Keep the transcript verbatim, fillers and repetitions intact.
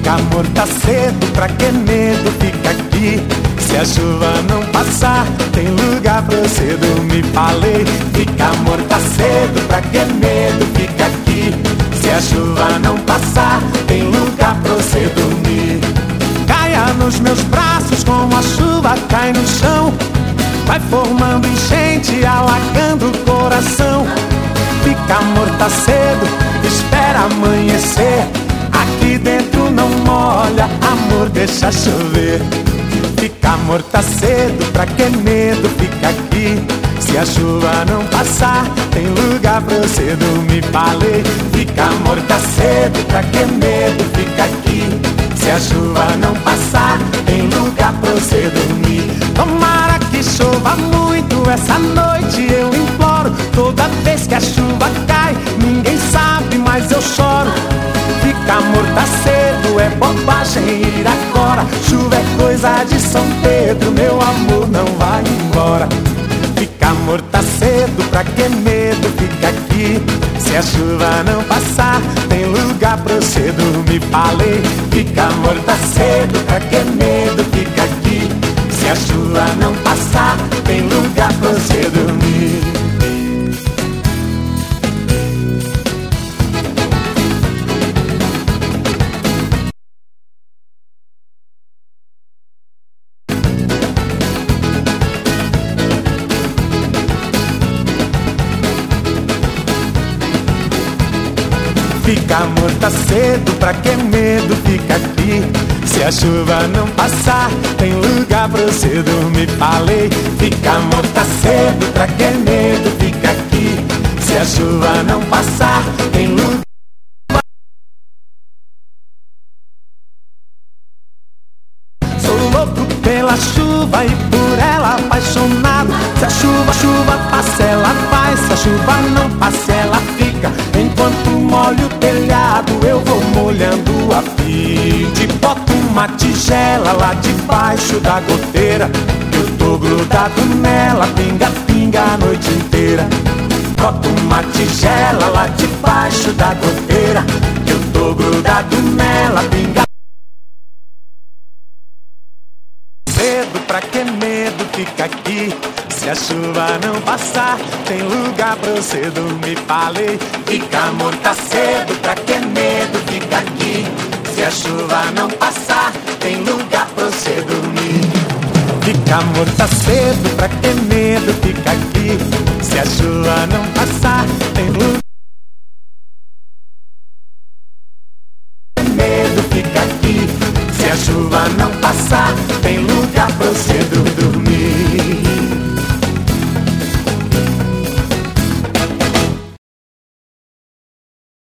Fica amor, tá cedo, pra que medo? Fica aqui. Se a chuva não passar, tem lugar pra você dormir. Falei, fica amor, tá cedo, pra que medo? Fica aqui. Se a chuva não passar, tem lugar pra você dormir. Caia nos meus braços como a chuva cai no chão. Vai formando enchente, alagando o coração. Fica amor, tá cedo, espera amanhecer. Aqui dentro não molha, amor, deixa chover. Fica amor, tá cedo, pra que medo? Fica aqui. Se a chuva não passar, tem lugar pra você dormir. Falei, fica amor, tá cedo, pra que medo? Fica aqui. Se a chuva não passar, tem lugar pra você dormir. Tomara que chova muito essa noite, eu imploro. Toda vez que a chuva cai, ninguém sabe, mas eu choro. Fica amor, tá cedo, é bobagem ir agora. Chuva é coisa de São Pedro, meu amor, não vai embora. Fica amor, tá cedo, pra que medo? Fica aqui. Se a chuva não passar, tem lugar pra você dormir. Falei, fica amor, tá cedo, pra que medo? Fica aqui. Se a chuva não passar, tem lugar pra você dormir. Fica amor, tá cedo, pra que medo? Fica aqui. Se a chuva não passar, tem lugar pra você dormir. Falei, fica amor, tá cedo, pra que medo? Fica aqui. Se a chuva não passar, tem lugar. Sou louco pela chuva e por ela apaixonado. Se a chuva, chuva passa, ela vai. Se a chuva não passa, ela fica. Enquanto molho o telhado, eu vou molhando a vide. Boto uma tigela lá debaixo da goteira. Eu tô grudado nela, pinga, pinga a noite inteira. Boto uma tigela lá debaixo da goteira. Eu tô grudado nela, pinga. Cedo, pra que medo? Fica aqui. Se a chuva não passar, tem lugar pra você dormir. Falei, fica amor, tá cedo, pra que medo? Fica aqui. Se a chuva não passar, tem lugar pra você dormir. Fica amor, tá cedo, pra que medo? Fica aqui. Se a chuva não passar, tem lugar. Medo, fica aqui. Se a chuva não passar, tem lugar pra você dormir.